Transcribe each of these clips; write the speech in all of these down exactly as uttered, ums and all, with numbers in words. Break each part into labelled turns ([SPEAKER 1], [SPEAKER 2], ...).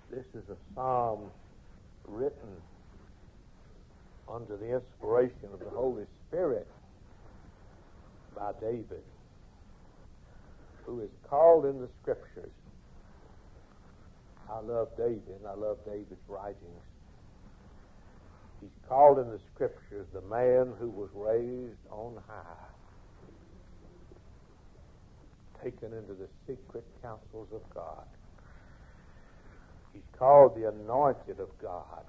[SPEAKER 1] This is a psalm written under the inspiration of the Holy Spirit by David, who is called in the Scriptures. I love David, and I love David's writings. He's called in the Scriptures the man who was raised on high, taken into the secret counsels of God. He's called the anointed of God,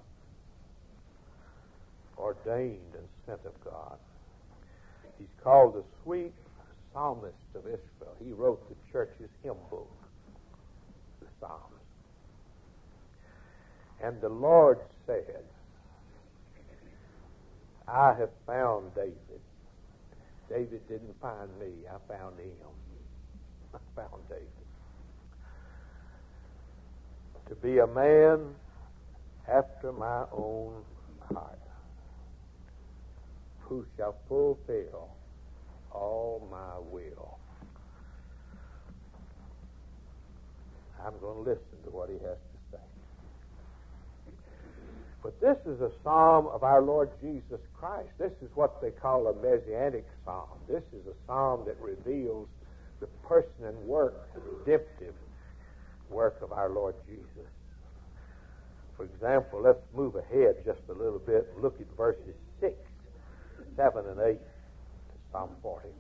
[SPEAKER 1] ordained and sent of God. He's called the sweet psalmist of Israel. He wrote the church's hymn book, the Psalms. And the Lord said, I have found David. David didn't find me. I found him. I found David. To be a man after my own heart, who shall fulfill all my will. I'm going to listen to what he has to say. But this is a psalm of our Lord Jesus Christ. This is what they call a messianic psalm. This is a psalm that reveals the person and work, the redemptive work of our Lord Jesus. For example, let's move ahead just a little bit and look at verses six, seven, and eight to Psalm forty.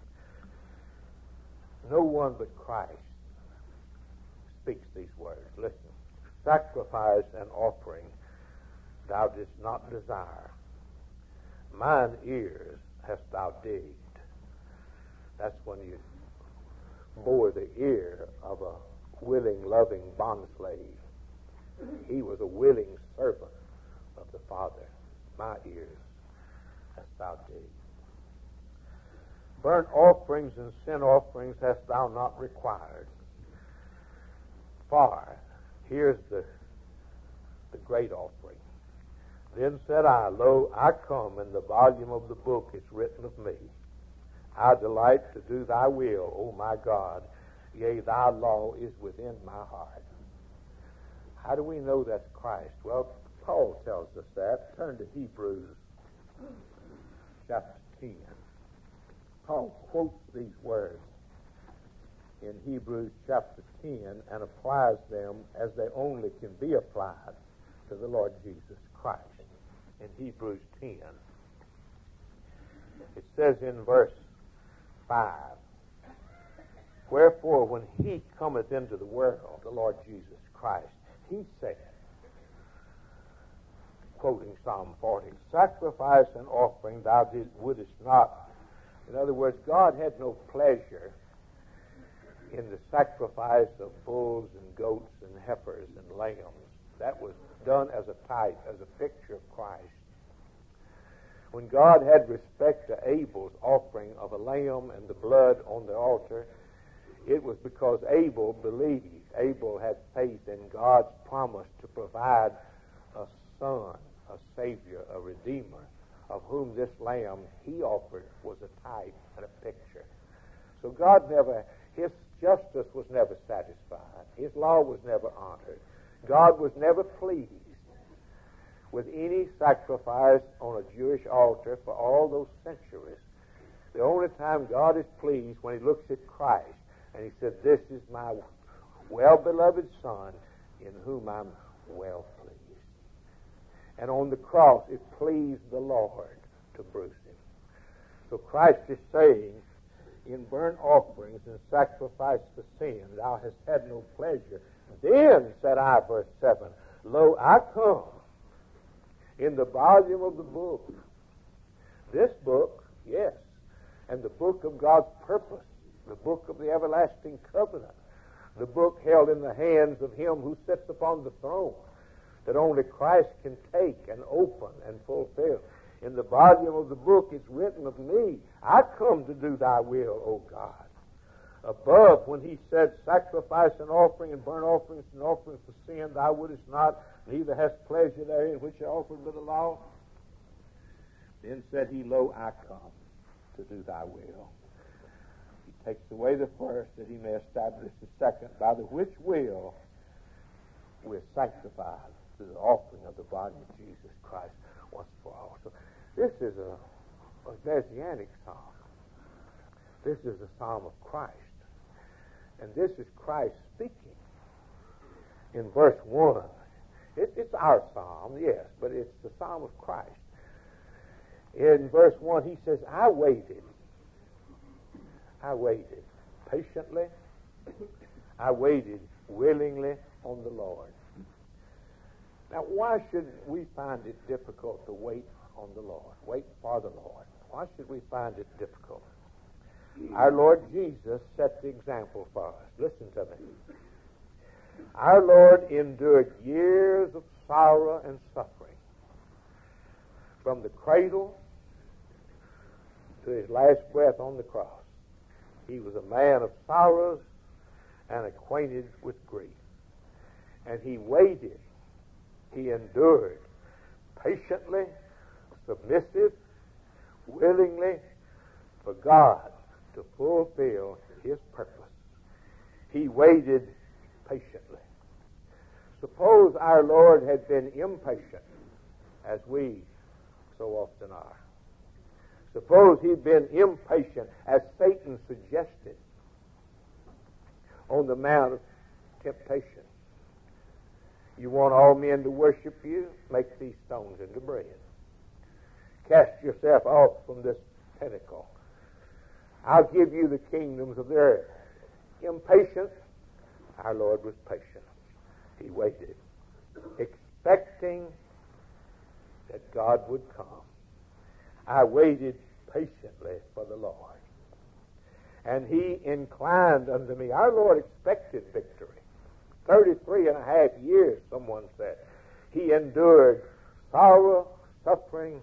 [SPEAKER 1] No one but Christ speaks these words. Listen. Sacrifice and offering thou didst not desire. Mine ears hast thou digged. That's when you bore the ear of a willing, loving bondslave. He was a willing servant of the Father. My ears hast thou digged. Burnt offerings and sin offerings hast thou not required. For, here's the, the great offering. Then said I, Lo, I come, in the volume of the book is written of me. I delight to do thy will, O my God. Yea, thy law is within my heart. How do we know that's Christ? Well, Paul tells us that. Turn to Hebrews chapter ten. Paul quotes these words in Hebrews chapter ten and applies them as they only can be applied to the Lord Jesus Christ. In Hebrews ten, it says in verse five, Wherefore, when he cometh into the world, the Lord Jesus Christ, he said, quoting Psalm forty, Sacrifice and offering thou did, wouldest not. In other words, God had no pleasure in the sacrifice of bulls and goats and heifers and lambs. That was done as a type, as a picture of Christ. When God had respect to Abel's offering of a lamb and the blood on the altar, it was because Abel believed. Abel had faith in God's promise to provide a son, a savior, a redeemer, of whom this lamb he offered was a type and a picture. So God never, his justice was never satisfied. His law was never honored. God was never pleased with any sacrifice on a Jewish altar for all those centuries. The only time God is pleased when he looks at Christ and he said, This is my well-beloved Son in whom I'm well pleased. And on the cross, it pleased the Lord to bruise him. So Christ is saying, in burnt offerings and sacrifice for sin, thou hast had no pleasure. Then, said I, verse seven, Lo, I come in the volume of the book. This book, yes, and the book of God's purpose, the book of the everlasting covenant, the book held in the hands of him who sits upon the throne, that only Christ can take and open and fulfill. In the volume of the book it's written of me. I come to do thy will, O God. Above, when he said, Sacrifice and offering and burnt offerings and offerings for sin, thou wouldest not, neither hast pleasure therein which are offered by the law. Then said he, Lo, I come to do thy will. He takes away the first that he may establish the second, by the which will we're sanctified through the offering of the body of Jesus Christ once for all. So this is a, a messianic psalm. This is a psalm of Christ. And this is Christ speaking. In verse one, it, it's our psalm, yes, but it's the psalm of Christ. In verse one, he says, I waited. I waited patiently. I waited willingly on the Lord. Now, why should we find it difficult to wait on the Lord? Wait for the Lord. Why should we find it difficult? Our Lord Jesus set the example for us. Listen to me. Our Lord endured years of sorrow and suffering. From the cradle to his last breath on the cross. He was a man of sorrows and acquainted with grief. And he waited. He endured patiently, submissive, willingly for God to fulfill his purpose. He waited patiently. Suppose our Lord had been impatient, as we so often are. Suppose he'd been impatient, as Satan suggested on the Mount of Temptation. You want all men to worship you? Make these stones into bread. Cast yourself off from this pinnacle. I'll give you the kingdoms of the earth. Impatient, our Lord was patient. He waited, expecting that God would come. I waited patiently for the Lord. And he inclined unto me. Our Lord expected victory. Thirty-three and a half years, someone said. He endured sorrow, suffering,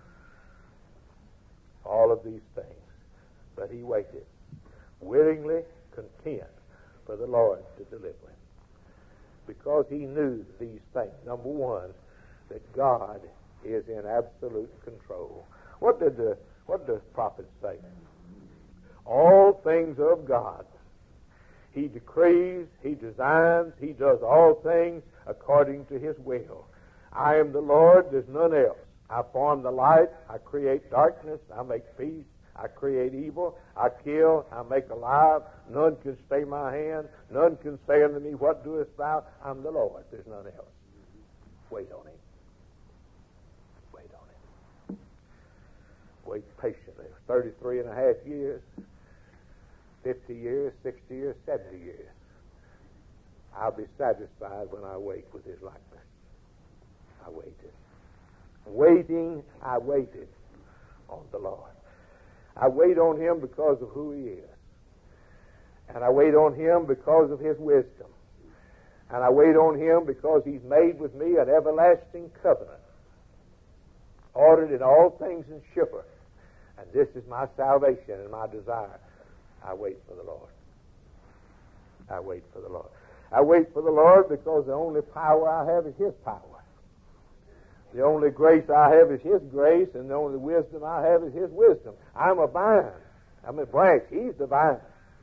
[SPEAKER 1] all of these things. But he waited, willingly content for the Lord to deliver him. Because he knew these things. Number one, that God is in absolute control. What did the what does the prophet say? All things are of God. He decrees, he designs, he does all things according to his will. I am the Lord, there's none else. I form the light, I create darkness, I make peace, I create evil, I kill, I make alive. None can stay my hand, none can say unto me, what doest thou? I'm the Lord, there's none else. Wait on him. Wait on him. Wait patiently. thirty-three and a half years, fifty years, sixty years, seventy years. I'll be satisfied when I wake with his likeness. I waited. Waiting, I waited on the Lord. I wait on him because of who he is. And I wait on him because of his wisdom. And I wait on him because he's made with me an everlasting covenant, ordered in all things and sure. And this is my salvation and my desire. I wait for the Lord. I wait for the Lord. I wait for the Lord because the only power I have is his power. The only grace I have is his grace, and the only wisdom I have is his wisdom. I'm a vine. I'm a branch. He's the vine.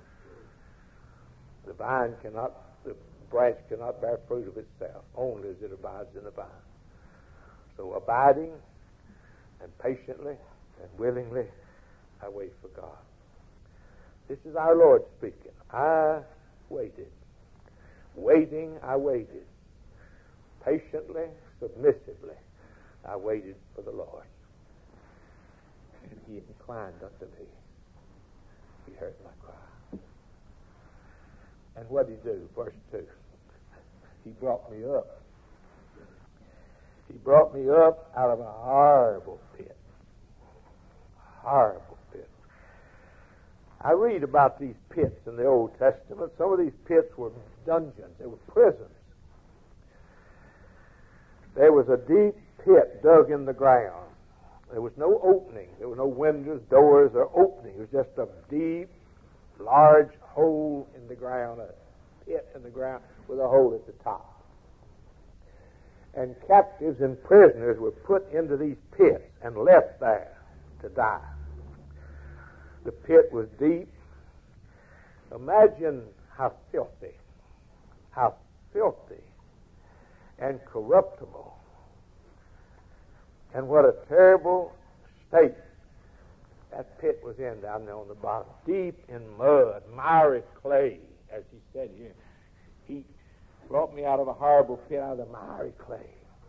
[SPEAKER 1] The vine cannot, the branch cannot bear fruit of itself, only as it abides in the vine. So abiding and patiently and willingly, I wait for God. This is our Lord speaking. I waited. Waiting, I waited. Patiently, submissively, I waited for the Lord. And he inclined unto me. He heard my cry. And what did he do? Verse two. He brought me up. He brought me up out of a horrible pit. A horrible pit. I read about these pits in the Old Testament. Some of these pits were dungeons. They were prisons. There was a deep pit dug in the ground. There was no opening. There were no windows, doors, or opening. It was just a deep, large hole in the ground, a pit in the ground with a hole at the top. And captives and prisoners were put into these pits and left there to die. The pit was deep. Imagine how filthy, how filthy and corruptible. And what a terrible state that pit was in down there on the bottom. Deep in mud, miry clay, as he said here. He brought me out of a horrible pit, out of the miry clay.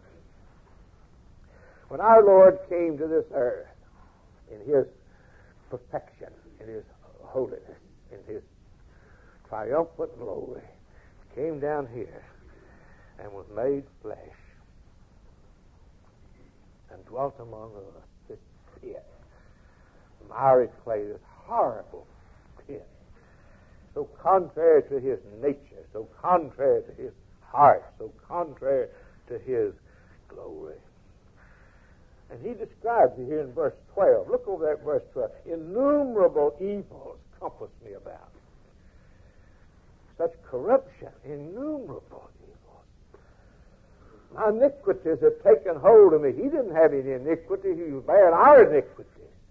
[SPEAKER 1] When our Lord came to this earth in his perfection, in his holiness, in his triumphant glory, came down here and was made flesh and dwelt among us, this pit, miry clay, this horrible pit, so contrary to his nature, so contrary to his heart, so contrary to his glory. And he describes it here in verse twelve. Look over there at verse twelve. Innumerable evils compass me about. Such corruption, innumerable evils. My iniquities have taken hold of me. He didn't have any iniquity. He was bearing our iniquities.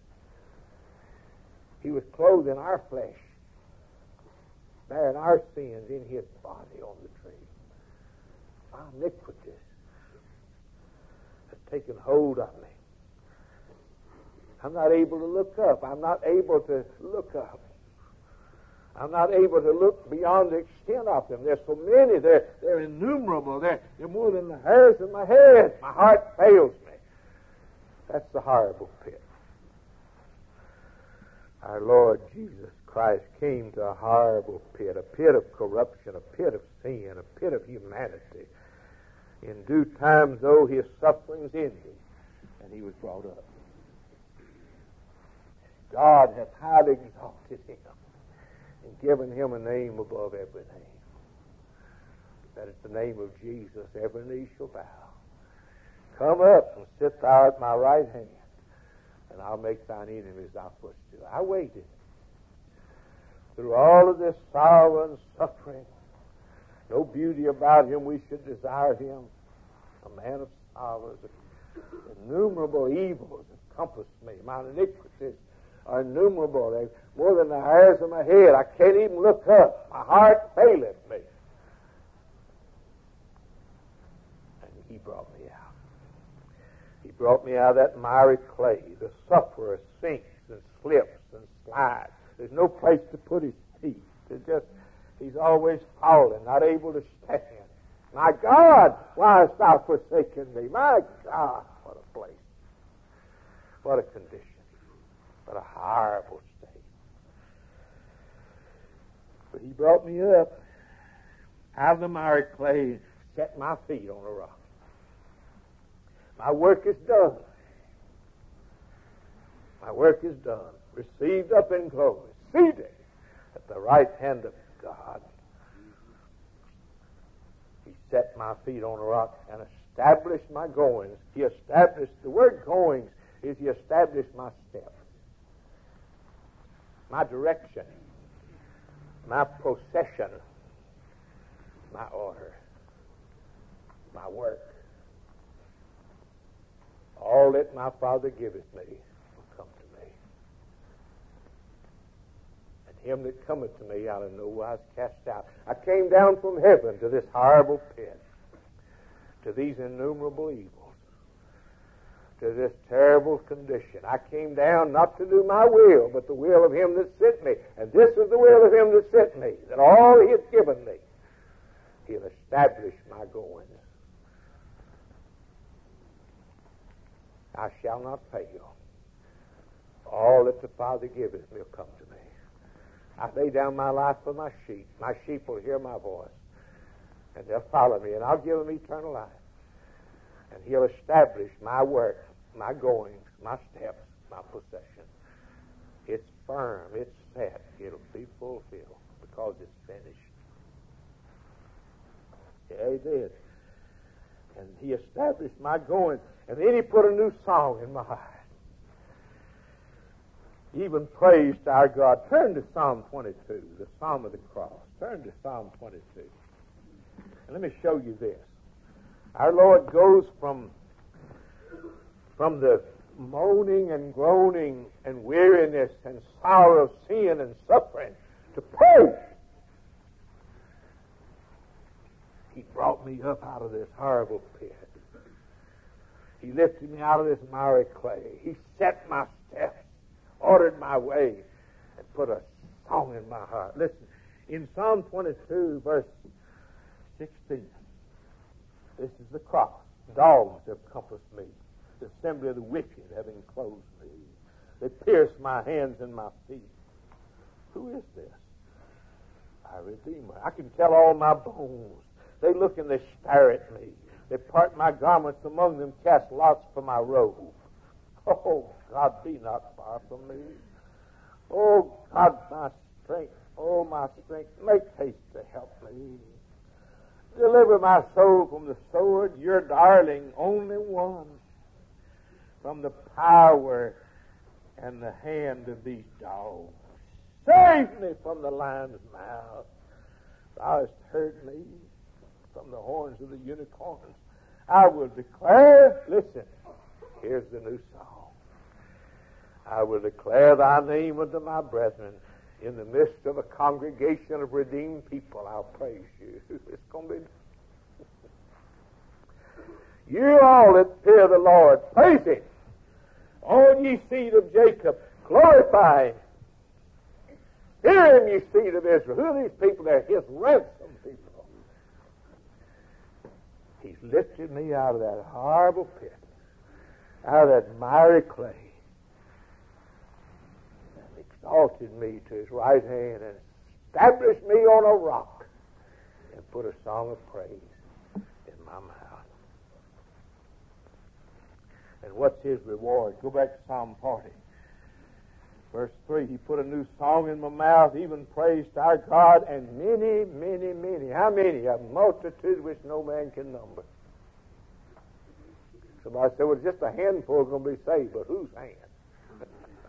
[SPEAKER 1] He was clothed in our flesh, bearing our sins in his body on the tree. My iniquities have taken hold of me. I'm not able to look up. I'm not able to look up. I'm not able to look beyond the extent of them. There's so many. They're, they're innumerable. They're, they're more than the hairs of my head. My heart fails me. That's the horrible pit. Our Lord Jesus Christ came to a horrible pit, a pit of corruption, a pit of sin, a pit of humanity. In due time, though, his sufferings ended, and he was brought up. God hath highly exalted him and given him a name above every name, that at the name of Jesus every knee shall bow. Come up and sit thou at my right hand, and I'll make thine enemies thy footstool. I waited through all of this sorrow and suffering. No beauty about him, we should desire him. A man of sorrows, innumerable evils have compassed me. My iniquities are innumerable. They're more than the hairs of my head. I can't even look up. My heart faileth me. And he brought me out. He brought me out of that miry clay. The sufferer sinks and slips and slides. There's no place to put his feet. It's just, he's always falling, not able to stand. My God, why hast thou forsaken me? My God, what a place. What a condition. What a horrible state. But he brought me up out of the miry clay and set my feet on a rock. My work is done. My work is done. Received up in glory. Seated at the right hand of God. He set my feet on a rock and established my goings. He established, the word goings is he established my steps. My direction, my possession, my order, my work. All that my Father giveth me will come to me. And him that cometh to me out of no wise cast out. I came down from heaven to this horrible pit, to these innumerable evils, to this terrible condition. I came down not to do my will, but the will of him that sent me. And this is the will of him that sent me, that all he hath given me, he'll establish my goings. I shall not fail. All that the Father giveth me will come to me. I lay down my life for my sheep. My sheep will hear my voice, and they'll follow me, and I'll give them eternal life. And he'll establish my work, my goings, my steps, my possession. It's firm, it's set, it'll be fulfilled because it's finished. Yeah, he did. And he established my going, and then he put a new song in my heart. Even praise to our God. Turn to Psalm twenty-two, the Psalm of the Cross. Turn to Psalm twenty-two. And let me show you this. Our Lord goes from, from the moaning and groaning and weariness and sorrow, sin and suffering to praise. He brought me up out of this horrible pit. He lifted me out of this miry clay. He set my steps, ordered my way, and put a song in my heart. Listen, in Psalm twenty-two, verse sixteen, this is the cross. Dogs have compassed me. The assembly of the wicked have enclosed me. They pierced my hands and my feet. Who is this? My Redeemer. I can tell all my bones. They look and they stare at me. They part my garments among them, cast lots for my robe. Oh, God, be not far from me. Oh, God, my strength. Oh, my strength. Make haste to help me. Deliver my soul from the sword, your darling, only one, from the power and the hand of these dogs. Save me from the lion's mouth. Thou hast heard me from the horns of the unicorns. I will declare, listen, here's the new song. I will declare thy name unto my brethren. In the midst of a congregation of redeemed people, I'll praise you. It's going to be... You all that fear the Lord, praise him. All ye seed of Jacob, glorify him. Hear him, ye seed of Israel. Who are these people? They're his ransom people. He's lifted me out of that horrible pit, out of that miry clay, and exalted me to his right hand and established me on a rock and put a song of praise in my mouth. And what's his reward? Go back to Psalm forty. Verse three, he put a new song in my mouth, even praise to our God, and many, many, many. How many? A multitude which no man can number. Somebody said, well, just a handful are going to be saved, but whose hand?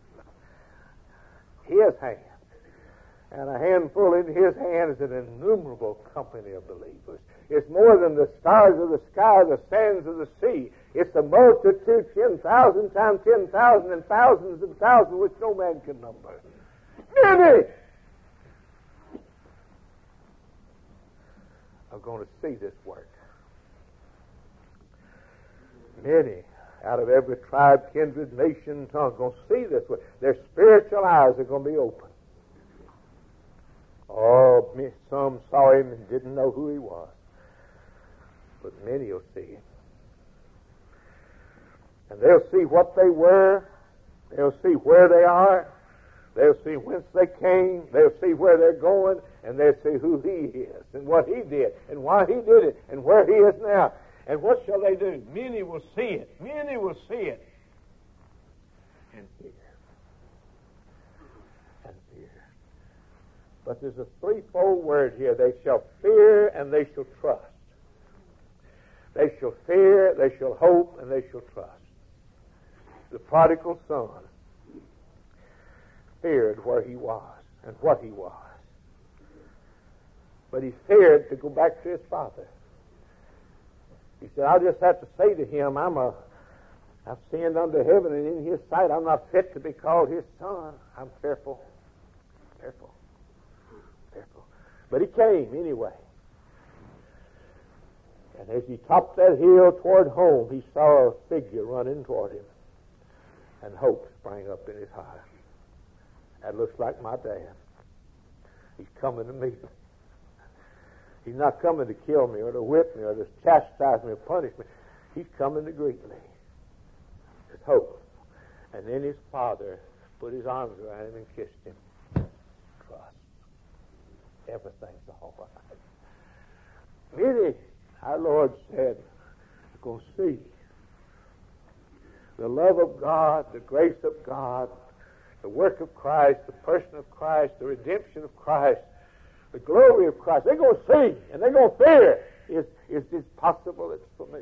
[SPEAKER 1] His hand. And a handful in his hand is an innumerable company of believers. It's more than the stars of the sky, the sands of the sea. It's a multitude, ten thousand times ten thousand, and thousands and thousands, which no man can number. Many are going to see this work. Many out of every tribe, kindred, nation, tongue are going to see this work. Their spiritual eyes are going to be open. Oh, some saw him and didn't know who he was. But many will see him. And they'll see what they were. They'll see where they are. They'll see whence they came. They'll see where they're going. And they'll see who he is and what he did and why he did it and where he is now. And what shall they do? Many will see it. Many will see it. And fear. And fear. But there's a threefold word here. They shall fear and they shall trust. They shall fear, they shall hope, and they shall trust. The prodigal son feared where he was and what he was. But he feared to go back to his father. He said, I'll just have to say to him, I'm a, I've sinned under heaven, and in his sight I'm not fit to be called his son. I'm fearful. Fearful. Fearful. But he came anyway. And as he topped that hill toward home, he saw a figure running toward him. And hope sprang up in his heart. That looks like my dad. He's coming to meet me. He's not coming to kill me or to whip me or to chastise me or punish me. He's coming to greet me. There's hope. And then his father put his arms around him and kissed him. Trust. Everything's all right. Many, our Lord said, you're going to see the love of God, the grace of God, the work of Christ, the person of Christ, the redemption of Christ, the glory of Christ. They're going to see, and they're going to fear. Is, is this possible? It's for me.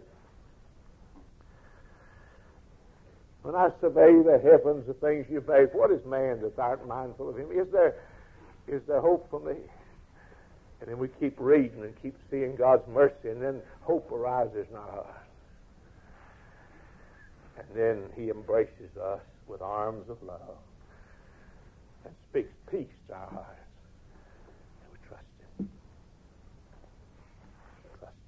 [SPEAKER 1] When I survey the heavens, the things you've made, what is man that thou art mindful of him? Is there, is there hope for me? And then we keep reading and keep seeing God's mercy, and then hope arises in our heart. And then he embraces us with arms of love and speaks peace to our hearts. And we trust him. Trust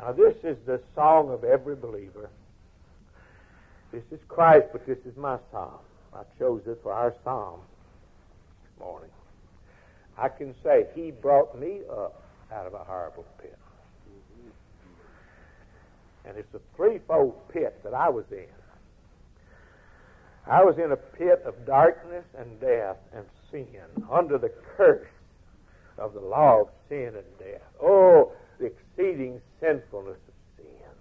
[SPEAKER 1] Now this is the song of every believer. This is Christ, but this is my psalm. I chose it for our psalm this morning. I can say he brought me up out of a horrible pit. And it's a threefold pit that I was in. I was in a pit of darkness and death and sin, under the curse of the law of sin and death. Oh, the exceeding sinfulness of sin.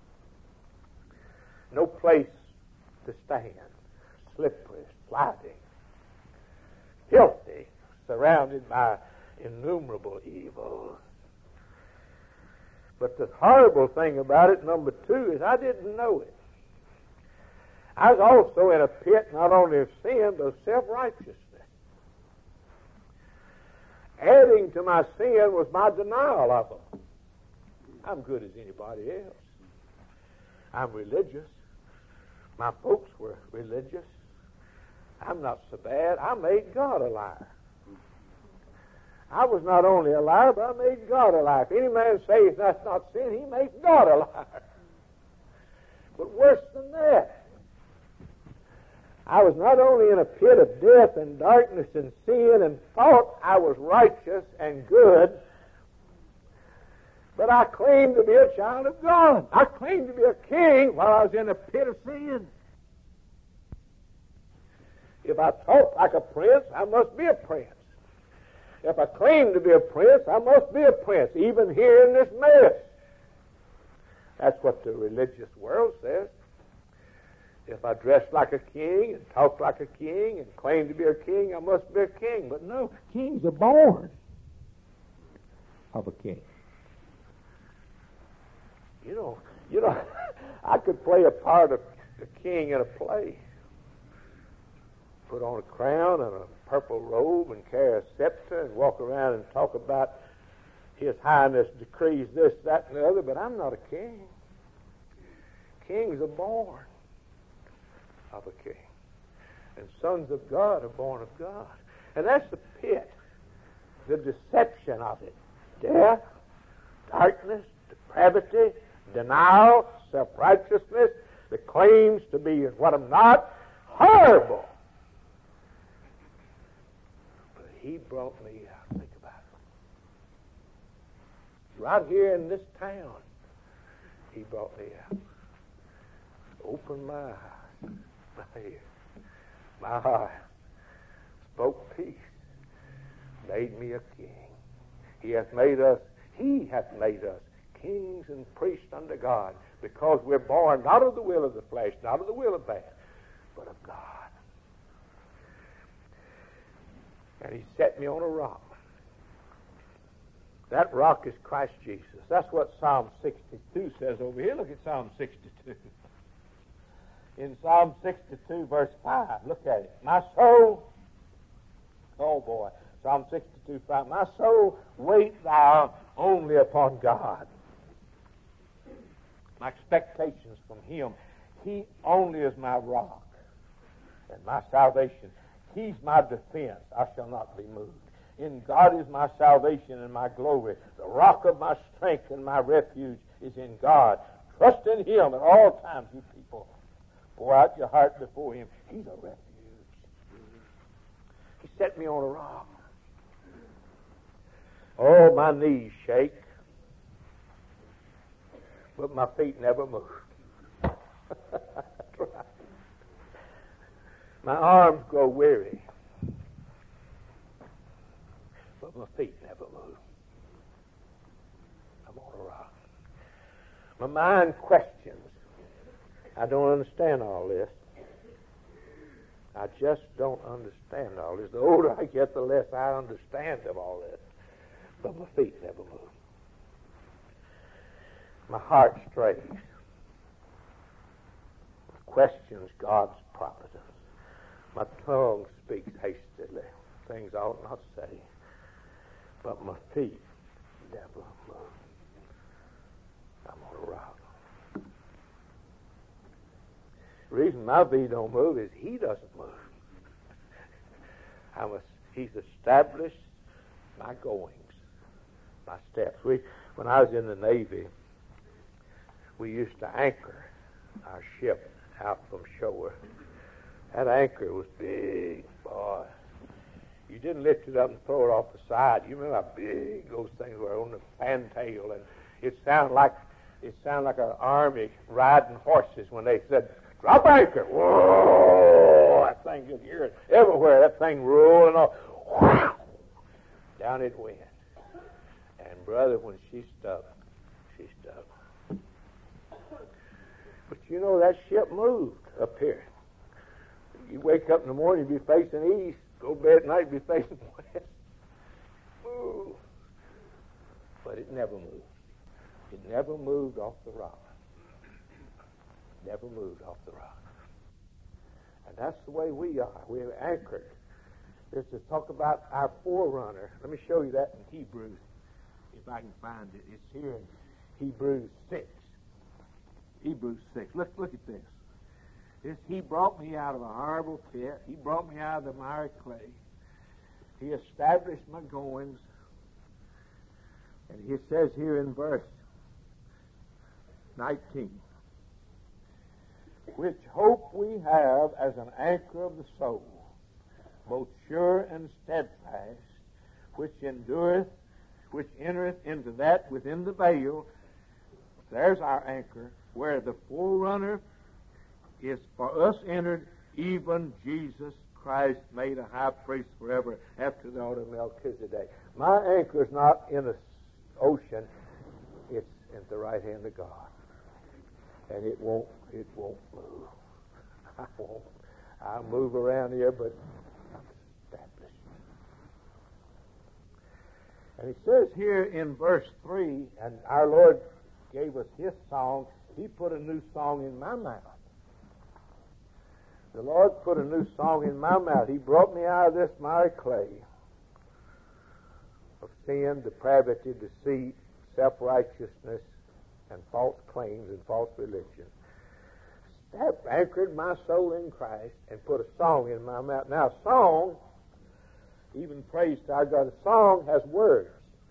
[SPEAKER 1] No place to stand. Slippery, sliding, filthy, surrounded by innumerable evils. But the horrible thing about it, number two, is I didn't know it. I was also in a pit not only of sin, but of self-righteousness. Adding to my sin was my denial of them. I'm good as anybody else. I'm religious. My folks were religious. I'm not so bad. I made God a liar. I was not only a liar, but I made God a liar. If any man says that's not sin, he makes God a liar. But worse than that, I was not only in a pit of death and darkness and sin and thought I was righteous and good, but I claimed to be a child of God. I claimed to be a king while I was in a pit of sin. If I talk like a prince, I must be a prince. If I claim to be a prince, I must be a prince, even here in this mess. That's what the religious world says. If I dress like a king and talk like a king and claim to be a king, I must be a king. But no, kings are born of a king. You know, you know, I could play a part of a king in a play. Put on a crown and a purple robe and carry a scepter and walk around and talk about His Highness decrees this, that, and the other, but I'm not a king. Kings are born of a king. And sons of God are born of God. And that's the pit, the deception of it. Death, darkness, depravity, denial, self-righteousness, the claims to be what I'm not. Horrible. But He brought me out. Think about it. Right here in this town, He brought me out. Opened my eyes, my ears, my heart, spoke peace, made me a king. He hath made us, He hath made us kings and priests unto God, because we're born not of the will of the flesh, not of the will of man, but of God. And He set me on a rock. That rock is Christ Jesus. That's what Psalm sixty-two says over here. Look at Psalm sixty-two. In Psalm sixty-two, verse five, look at it. My soul, oh boy, Psalm sixty-two, five, my soul, wait thou only upon God. My expectations from Him. He only is my rock and my salvation. He's my defense. I shall not be moved. In God is my salvation and my glory. The rock of my strength and my refuge is in God. Trust in Him at all times, you people. Pour out your heart before Him. He's a refuge. He set me on a rock. Oh, my knees shake, but my feet never move. That's right. My arms grow weary, but my feet never move. I'm on a rock. My mind questions. I don't understand all this. I just don't understand all this. The older I get, the less I understand of all this. But my feet never move. My heart strays. Questions God's providence. My tongue speaks hastily, things I ought not say. But my feet never move. I'm on a rock. The reason my feet don't move is He doesn't move. I must, He's established my goings, my steps. We, when I was in the Navy, we used to anchor our ship out from shore. That anchor was big, boy. You didn't lift it up and throw it off the side. You remember how big those things were on the fantail, and it sounded like it sounded like an army riding horses when they said, "Drop anchor!" Whoa! That thing, you hear it everywhere. That thing rolling off. Whoa! Down it went. And brother, when she stuck, she stuck. But you know that ship moved up here. You wake up in the morning, you be facing east. Go to bed at night, be facing west. Move. But it never moved. It never moved off the rock. Never moved off the rock. And that's the way we are. We're anchored. There's to talk about our forerunner. Let me show you that in Hebrews, if I can find it. It's here in Hebrews six. Hebrews six. Let's look at this. This, he brought me out of a horrible pit. He brought me out of the miry clay. He established my goings. And he says here in verse nineteen, which hope we have as an anchor of the soul, both sure and steadfast, which endureth, which entereth into that within the veil. There's our anchor, where the forerunner is for us entered, even Jesus Christ made a high priest forever after the order of Melchizedek. My anchor is not in the ocean, it's at the right hand of God. And it won't, it won't move. I won't. I'll move around here, but I'm established. And he says here in verse three, and our Lord gave us his song, he put a new song in my mouth. The Lord put a new song in my mouth. He brought me out of this miry clay of sin, depravity, deceit, self-righteousness, and false claims and false religion. That anchored my soul in Christ and put a song in my mouth. Now, a song, even praise to our God, a song has words.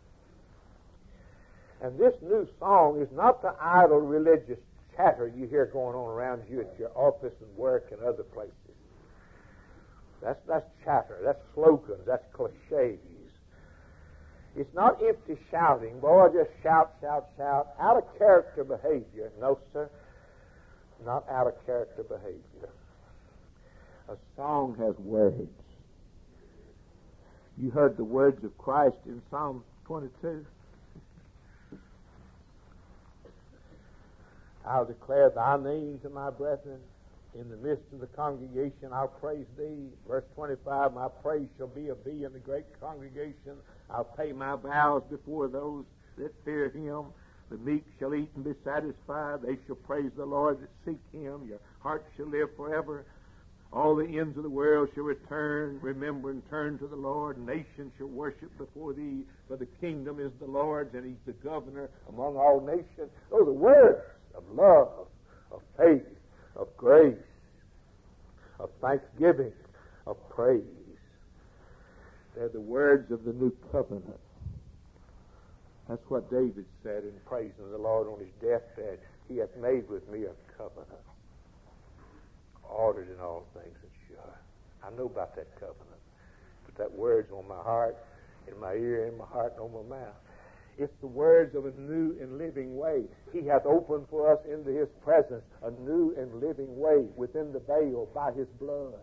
[SPEAKER 1] And this new song is not the idle religious chatter you hear going on around you at your office and work and other places. That's, that's chatter. That's slogans. That's cliches. It's not empty shouting. Boy, just shout, shout, shout. Out of character behavior. No, sir. Not out of character behavior. A song has words. You heard the words of Christ in Psalm twenty-two. I'll declare thy name to my brethren. In the midst of the congregation, I'll praise thee. Verse twenty-five, my praise shall be of thee in the great congregation. I'll pay my vows before those that fear him. The meek shall eat and be satisfied. They shall praise the Lord that seek him. Your heart shall live forever. All the ends of the world shall return, remember and turn to the Lord. Nations shall worship before thee, for the kingdom is the Lord's, and he's the governor among all nations. Those are words of love, of faith, of grace, of thanksgiving, of praise. They're the words of the new covenant. That's what David said in praising the Lord on his deathbed. He hath made with me a covenant, ordered in all things and sure. I know about that covenant. Put that word's on my heart, in my ear, in my heart, and on my mouth. It's the words of a new and living way. He hath opened for us into his presence a new and living way within the veil by his blood.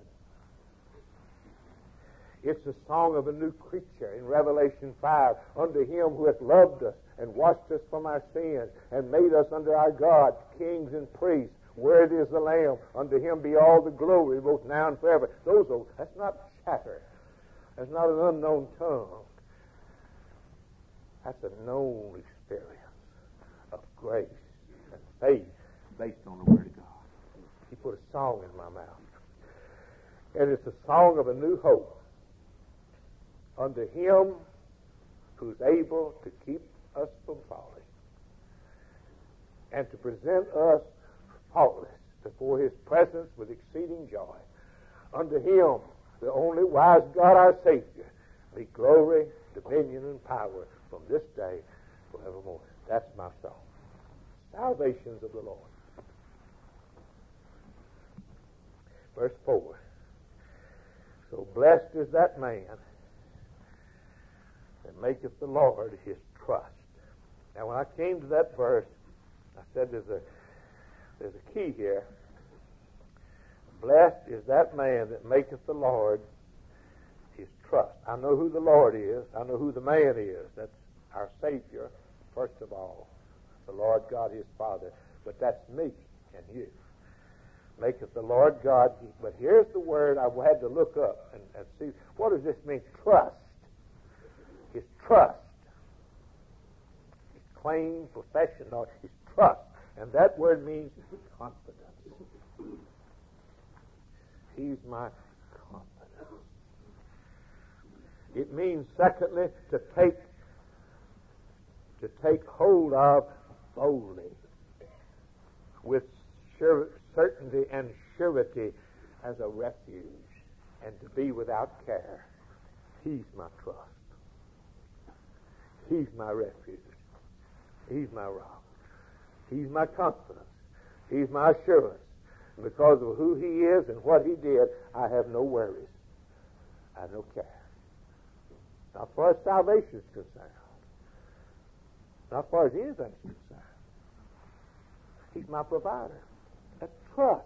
[SPEAKER 1] It's the song of a new creature in Revelation five. Unto him who hath loved us and washed us from our sins and made us unto our God kings and priests. Worthy is the Lamb. Unto him be all the glory, both now and forever. Those are, that's not chatter. That's not an unknown tongue. That's a known experience of grace and faith based on the Word of God. He put a song in my mouth. And it's a song of a new hope. Unto him who's able to keep us from falling and to present us faultless before his presence with exceeding joy. Unto him, the only wise God our Savior, be glory, dominion, and power from this day forevermore. That's my song. salvations of the Lord. Verse four. So blessed is that man that maketh the Lord his trust. Now, when I came to that verse, I said there's a there's a key here. Blessed is that man that maketh the Lord his trust. I know who the Lord is. I know who the man is. That's our Savior, first of all. The Lord God, his Father. But that's me and you. Maketh the Lord God. But here's the word I had to look up and, and see. What does this mean? Trust. His trust. His claim, profession, no, his trust. And that word means confidence. He's my confidence. It means, secondly, to take to take hold of boldly, with sure, certainty and surety as a refuge, and to be without care. He's my trust. He's my refuge. He's my rock. He's my confidence. He's my assurance. And because of who he is and what he did, I have no worries. I have no care. Not far as salvation is concerned. Not far as anything is concerned. He's my provider. That's trust.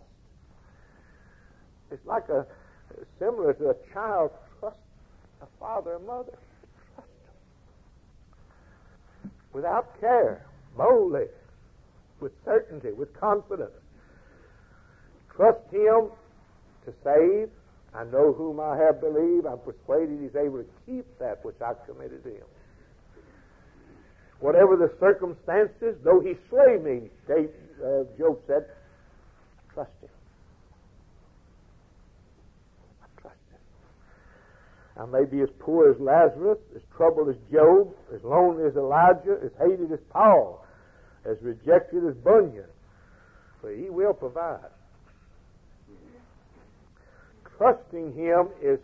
[SPEAKER 1] It's like a similar to a child trust a father and mother. Trust them. Without care, boldly, with certainty, with confidence. Trust him to save. I know whom I have believed. I'm persuaded he's able to keep that which I committed to him. Whatever the circumstances, though he slay me, Dave, uh, Job said, I trust him. I trust him. I may be as poor as Lazarus, as troubled as Job, as lonely as Elijah, as hated as Paul, as rejected as Bunyan. But he will provide. Trusting him is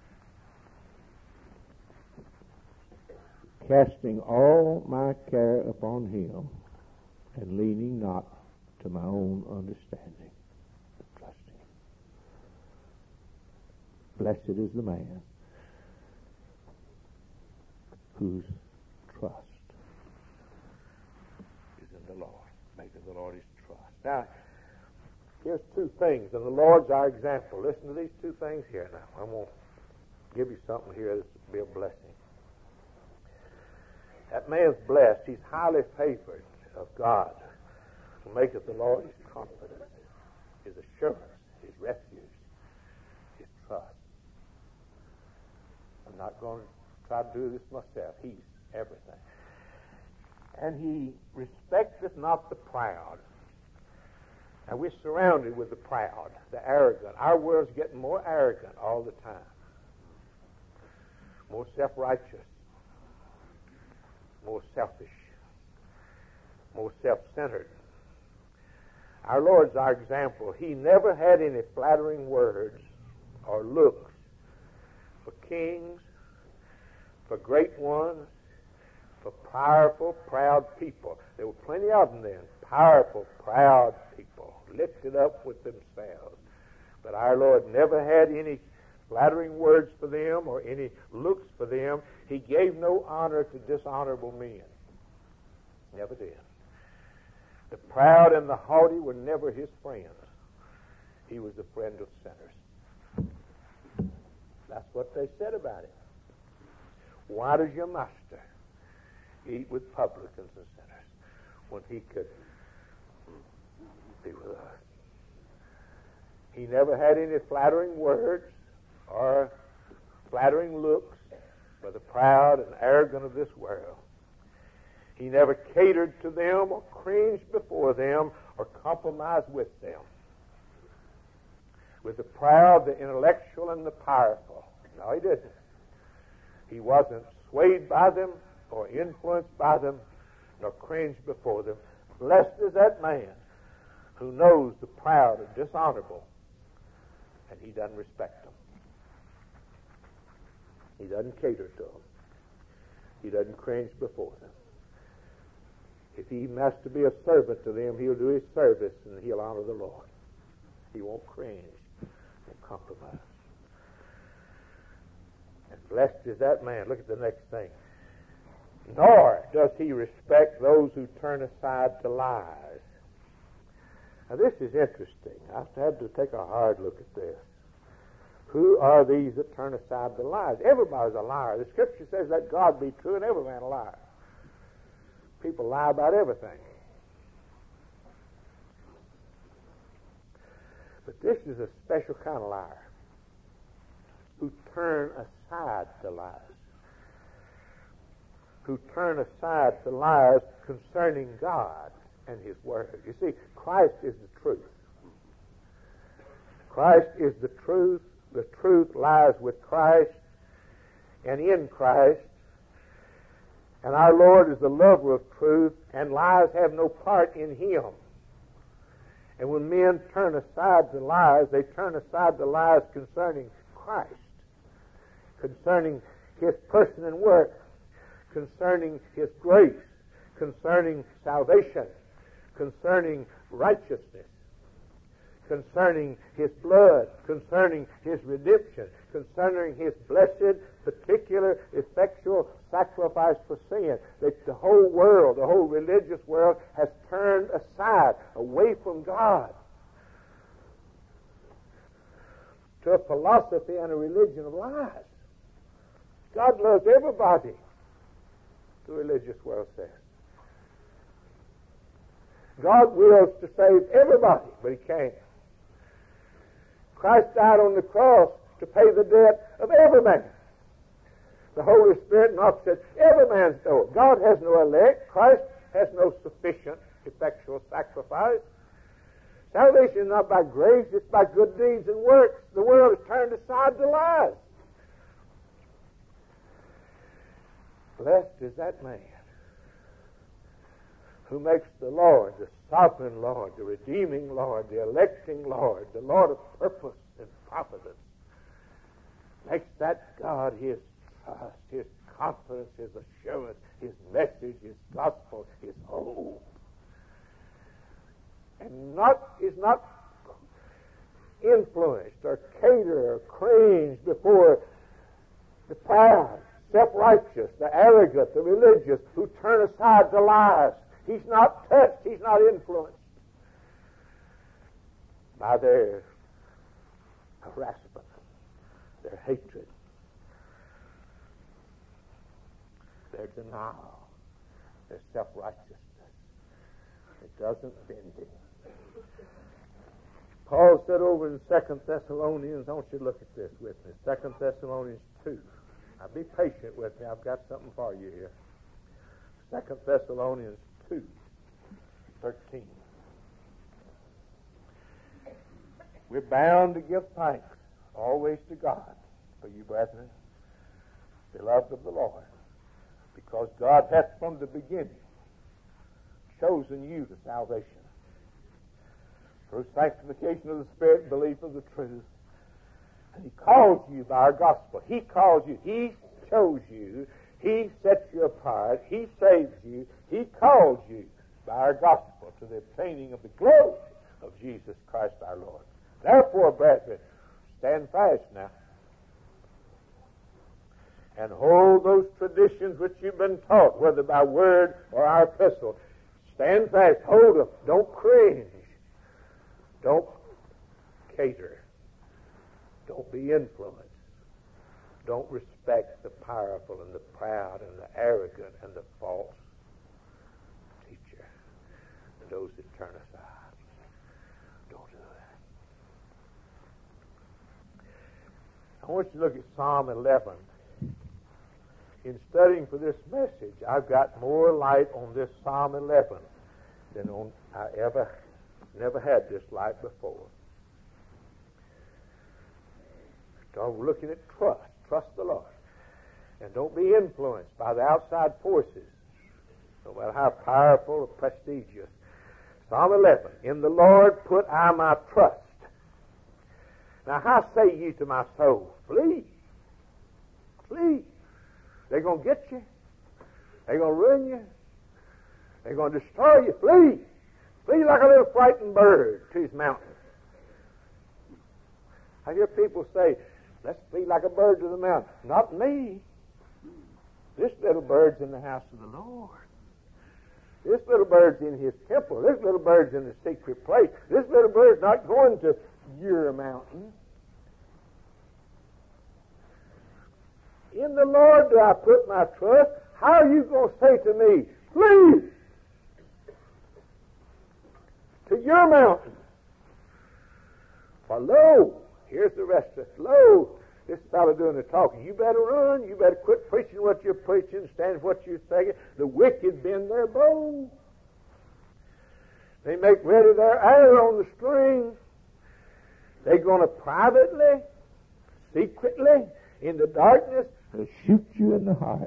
[SPEAKER 1] casting all my care upon him and leaning not to my own understanding. Trusting him. Blessed is the man whose trust is in the Lord. Making the Lord his trust. Now, here's two things, and the Lord's our example. Listen to these two things here now. I'm going to give you something here that will be a blessing. That man's blessed. He's highly favored of God, who maketh the Lord his confidence, his assurance, his refuge, his trust. I'm not going to try to do this myself. He's everything. And he respecteth not the proud. And we're surrounded with the proud, the arrogant. Our world's getting more arrogant all the time. More self-righteous. More selfish. More self-centered. Our Lord's our example. He never had any flattering words or looks for kings, for great ones, for powerful, proud people. There were plenty of them then. Powerful, proud people, lifted up with themselves. But our Lord never had any flattering words for them or any looks for them. He gave no honor to dishonorable men. Never did. The proud and the haughty were never his friends. He was the friend of sinners. That's what they said about him. Why does your master eat with publicans and sinners when he could be with us? He never had any flattering words or flattering looks for the proud and arrogant of this world. He never catered to them or cringed before them or compromised with them. With the proud, the intellectual, and the powerful. No, he didn't. He wasn't swayed by them or influenced by them nor cringed before them. Blessed is that man who knows the proud and dishonorable, and he doesn't respect them. He doesn't cater to them. He doesn't cringe before them. If he has to be a servant to them, he'll do his service and he'll honor the Lord. He won't cringe, won't compromise. And blessed is that man. Look at the next thing. Nor does he respect those who turn aside to lies. Now this is interesting. I've had to take a hard look at this. Who are these that turn aside to lies? Everybody's a liar. The Scripture says, let God be true and every man a liar. People lie about everything. But this is a special kind of liar who turn aside to lies. Who turn aside to lies concerning God and His Word. You see, Christ is the truth. Christ is the truth. The truth lies with Christ and in Christ. And our Lord is the lover of truth, and lies have no part in Him. And when men turn aside to lies, they turn aside to lies concerning Christ, concerning His person and work, concerning His grace, concerning salvation, concerning righteousness, concerning His blood, concerning His redemption, concerning His blessed, particular, effectual sacrifice for sin. That the whole world, the whole religious world, has turned aside, away from God, to a philosophy and a religion of lies. God loves everybody, the religious world says. God wills to save everybody, but He can't. Christ died on the cross to pay the debt of every man. The Holy Spirit knocks at every man's door. God has no elect. Christ has no sufficient, effectual sacrifice. Salvation is not by grace, it's by good deeds and works. The world has turned aside to lies. Blessed is that man who makes the Lord, the sovereign Lord, the redeeming Lord, the electing Lord, the Lord of purpose and providence, makes that God His trust, His confidence, His assurance, His message, His gospel, His hope. And not is not influenced or cater or cringe before the proud, self-righteous, the arrogant, the religious who turn aside to lies. He's not touched, he's not influenced by their harassment, their hatred, their denial, their self-righteousness. It doesn't bend him. Paul said over in Second Thessalonians, I want you to look at this with me, Second Thessalonians two. Now be patient with me, I've got something for you here. Second Thessalonians two, thirteen. We're bound to give thanks always to God for you, brethren, beloved of the Lord, because God hath from the beginning chosen you to salvation through sanctification of the Spirit and belief of the truth. And He calls you by our gospel. He calls you. He chose you. He sets you apart. He saves you. He calls you by our gospel to the obtaining of the glory of Jesus Christ our Lord. Therefore, brethren, stand fast now and hold those traditions which you've been taught, whether by word or our epistle. Stand fast. Hold them. Don't cringe. Don't cater. Don't be influenced. Don't respect the powerful and the proud and the arrogant and the false teacher and those that turn aside. Don't do that. I want you to look at Psalm eleven. In studying for this message, I've got more light on this Psalm eleven than on I ever, never had this light before. So we're looking at trust. Trust the Lord. And don't be influenced by the outside forces, no matter how powerful or prestigious. Psalm eleven, in the Lord put I my trust. Now how say ye to my soul, flee, flee. They're going to get you. They're going to ruin you. They're going to destroy you. Flee. Flee like a little frightened bird to his mountain. I hear people say, let's flee like a bird to the mountain. Not me. This little bird's in the house of the Lord. This little bird's in his temple. This little bird's in the secret place. This little bird's not going to your mountain. In the Lord do I put my trust. How are you going to say to me, flee to your mountain? For lo, here's the rest of it. Lo, this fellow doing the talking. You better run. You better quit preaching what you're preaching. Stand for what you're saying. The wicked bend their bow. They make ready their arrow on the string. They're going to privately, secretly, in the darkness, and shoot you in the heart.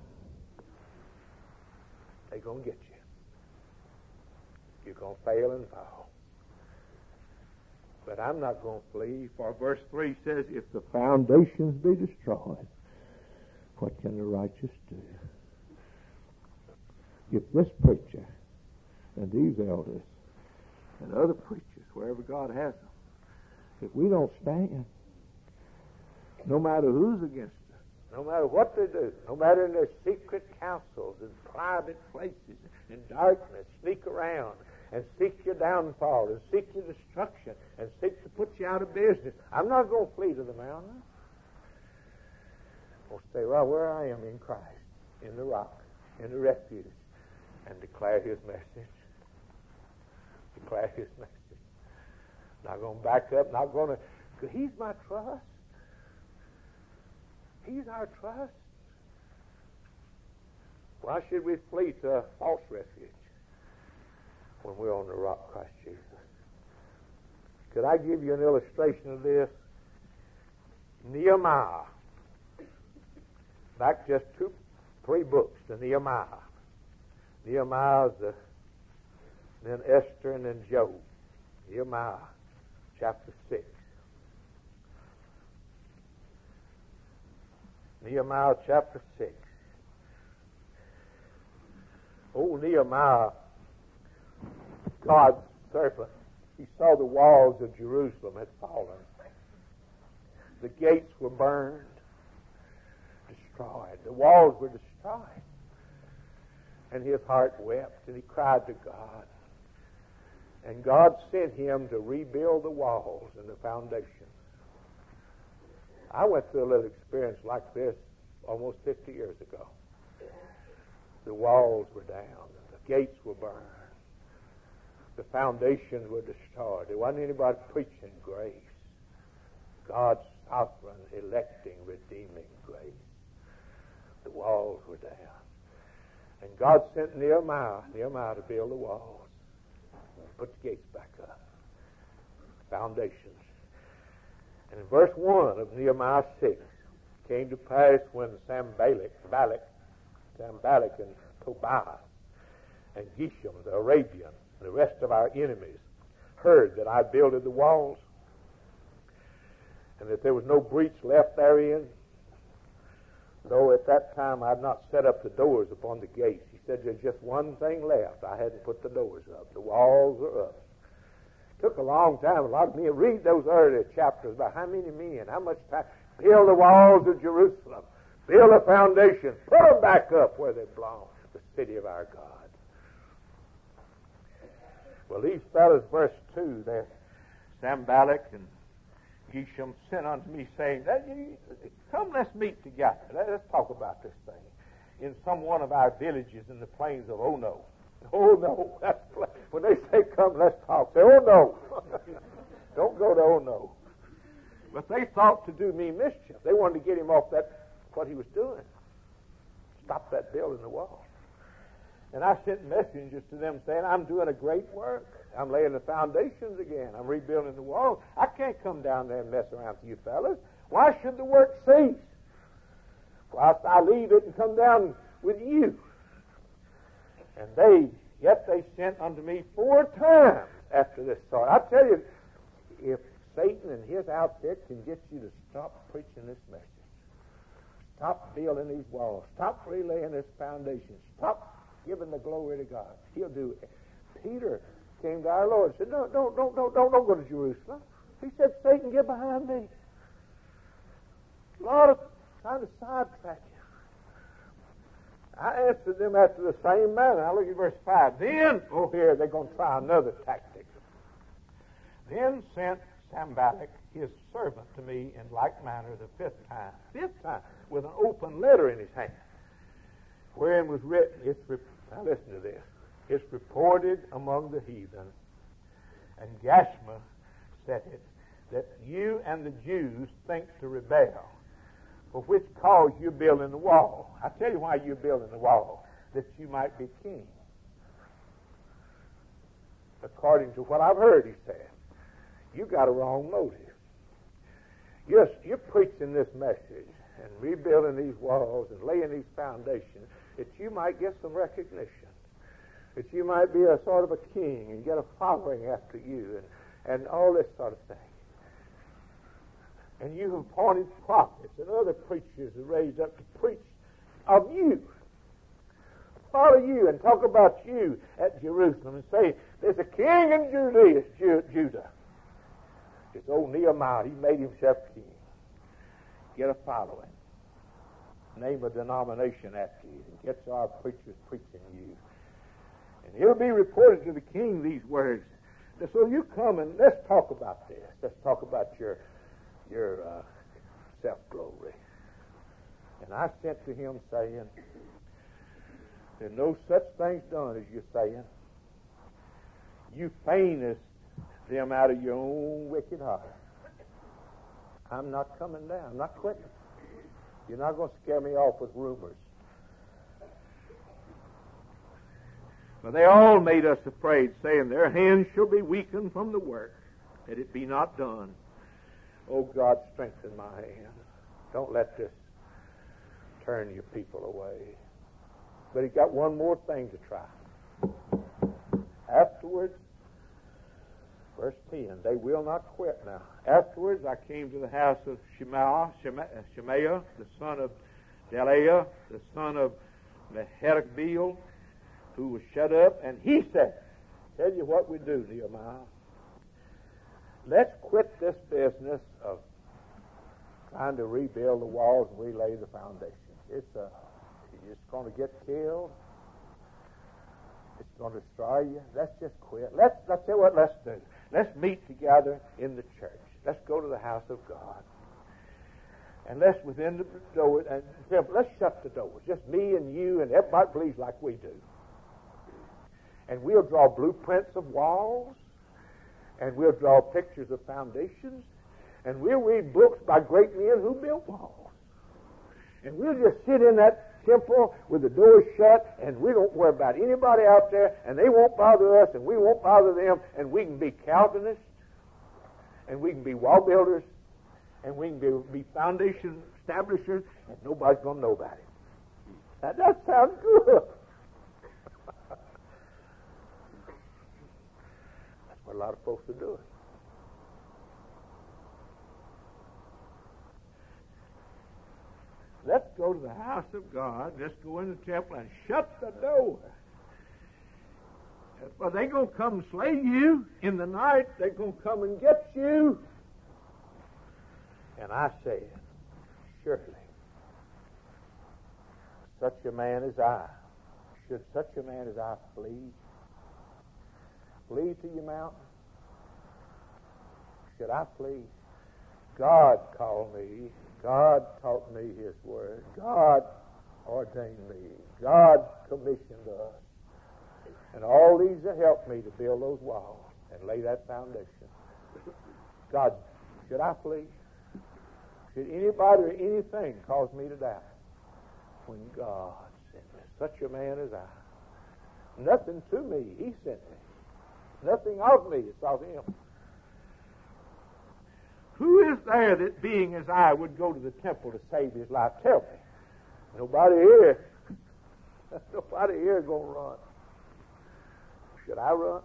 [SPEAKER 1] They're going to get you. You're going to fail and fall. But I'm not going to flee, for verse three says, if the foundations be destroyed, what can the righteous do? If this preacher and these elders and other preachers, wherever God has them, if we don't stand, no matter who's against us, no matter what they do, no matter in their secret councils and private places, in darkness, sneak around and seek your downfall and seek your destruction and seek to put you out of business, I'm not going to flee to the mountain. I'll stay right where I am in Christ, in the rock, in the refuge, and declare his message. Declare his message. Not going to back up, not going to, because he's my trust. He's our trust. Why should we flee to a false refuge when we're on the rock, Christ Jesus? Could I give you an illustration of this? Nehemiah. Back just two, three books to Nehemiah. Nehemiah, the, then Esther, and then Job. Nehemiah, chapter six. Nehemiah, chapter six. Old Nehemiah, God's servant, he saw the walls of Jerusalem had fallen. The gates were burned, destroyed. The walls were destroyed. And his heart wept, and he cried to God. And God sent him to rebuild the walls and the foundations. I went through a little experience like this almost fifty years ago. The walls were down, and the gates were burned. The foundations were destroyed. There wasn't anybody preaching grace. God's sovereign, electing, redeeming grace. The walls were down. And God sent Nehemiah, Nehemiah to build the walls. Put the gates back up. Foundations. And in verse one of Nehemiah six, came to pass when Sanballat, Balak, Sanballat and Tobiah and Geshem, the Arabian, and the rest of our enemies, heard that I builded the walls, and that there was no breach left therein, though at that time I had not set up the doors upon the gates. He said, there's just one thing left. I hadn't put the doors up. The walls are up. It took a long time. A lot of men read those earlier chapters about how many men, how much time. Build the walls of Jerusalem. Build a foundation. Put them back up where they belong. The city of our God. Well, these fellows, verse two, they're Sanballat and Geshem sent unto me, saying, come, let's meet together. Let's talk about this thing in some one of our villages in the plains of Ono. Oh, no. That's, when they say come, let's talk, say, oh, no. Don't go to Ono. But they thought to do me mischief. They wanted to get him off that, what he was doing. Stop that building the wall. And I sent messengers to them saying, I'm doing a great work. I'm laying the foundations again. I'm rebuilding the walls. I can't come down there and mess around with you fellas. Why should the work cease? Whilst I leave it and come down with you. And they, yet they sent unto me four times after this sort. I tell you, if Satan and his outfit can get you to stop preaching this message, stop building these walls, stop relaying this foundation, stop giving the glory to God. He'll do it. Peter came to our Lord and said, no, don't, don't, don't, don't, don't go to Jerusalem. He said, Satan, get behind me. A lot of trying to sidetrack you. I answered them after the same manner. Now look at verse five. Then, oh here, they're going to try another tactic. Then sent Sanballat his servant to me in like manner the fifth time. Fifth time, with an open letter in his hand, wherein was written, it's re- now listen to this, it's reported among the heathen, and Gashma said it, that you and the Jews think to rebel, for which cause you're building the wall. I tell you why you're building the wall, that you might be king. According to what I've heard, he said, you got a wrong motive. Yes, you're preaching this message and rebuilding these walls and laying these foundations that you might get some recognition, that you might be a sort of a king and get a following after you and, and all this sort of thing. And you have appointed prophets and other preachers are raised up to preach of you, follow you and talk about you at Jerusalem and say, there's a king in Judea, Judah. It's old Nehemiah. He made himself king. Get a following. Name a denomination after you. And get our preachers preaching you. And it'll be reported to the king these words. So you come and let's talk about this. Let's talk about your your uh, self-glory. And I sent to him saying, there's no such things done as you're saying. You feignest them out of your own wicked heart. I'm not coming down. I'm not quitting. You're not going to scare me off with rumors. But they all made us afraid, saying, their hands shall be weakened from the work, that it be not done. Oh, God, strengthen my hand. Don't let this turn your people away. But he got one more thing to try. Afterwards, verse ten, they will not quit now. Afterwards, I came to the house of Shemaiah, Shemaiah, the son of Delaiah, the son of Mehetabeel, who was shut up, and he said, tell you what we do, Nehemiah. Let's quit this business of trying to rebuild the walls and relay the foundation. It's a, it's going to get killed. It's going to destroy you. Let's just quit. Let's, let's tell you what let's do. Let's meet together in the church. Let's go to the house of God. And let's, within the door, and let's shut the doors. Just me and you and everybody believes like we do. And we'll draw blueprints of walls. And we'll draw pictures of foundations. And we'll read books by great men who built walls. And we'll just sit in that temple with the doors shut, and we don't worry about anybody out there, and they won't bother us, and we won't bother them, and we can be Calvinists, and we can be wall builders, and we can be, be foundation establishers, and nobody's going to know about it. Now, that sounds good. That's what a lot of folks are doing. Let's go to the house of God. Let's go in the temple and shut the door. Well, they're going to come and slay you in the night. They're going to come and get you. And I said, surely, such a man as I, should such a man as I flee? Flee to your mountain? Should I flee? God called me. God taught me His Word. God ordained me. God commissioned us. And all these have helped me to build those walls and lay that foundation. God, should I flee? Should anybody or anything cause me to die? When God sent me, such a man as I. Nothing to me, He sent me. Nothing of me, it's of Him. Who is there that, being as I, would go to the temple to save his life? Tell me. Nobody here. Nobody here is going to run. Should I run?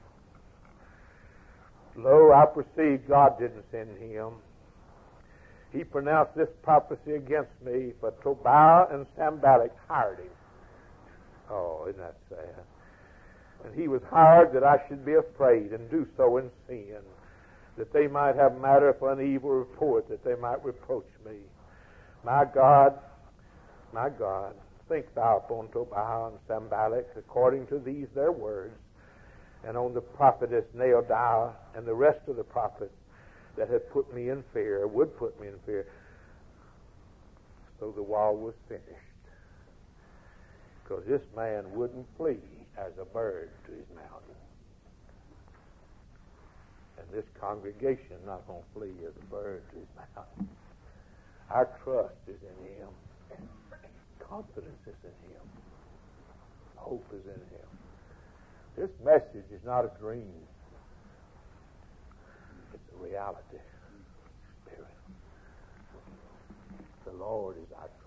[SPEAKER 1] Lo, I perceive God didn't send him. He pronounced this prophecy against me, but Tobiah and Sanballat hired him. Oh, isn't that sad? And he was hired that I should be afraid and do so in sin, that they might have matter for an evil report, that they might reproach me. My God, my God, think thou upon Tobiah and Sanballat according to these their words, and on the prophetess Noadiah and the rest of the prophets that had put me in fear, would put me in fear. So the wall was finished. Because this man wouldn't flee as a bird to his mountain. And this congregation not going to flee as a bird to his mountain. Our trust is in him. Confidence is in him. Hope is in him. This message is not a dream. It's a reality. Spirit. The Lord is our